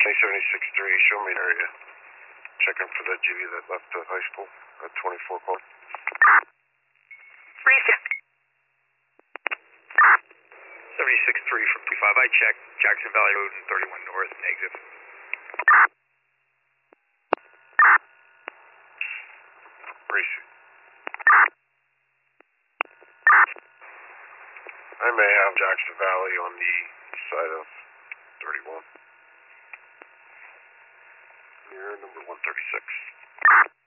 76-3, show me an area. Checking for that GV that left the high school at 24 call. 76-3 from 25. I checked Jackson Valley Road and 31 North, negative. Reese. I may have Jackson Valley on the side of 31. Near number 136.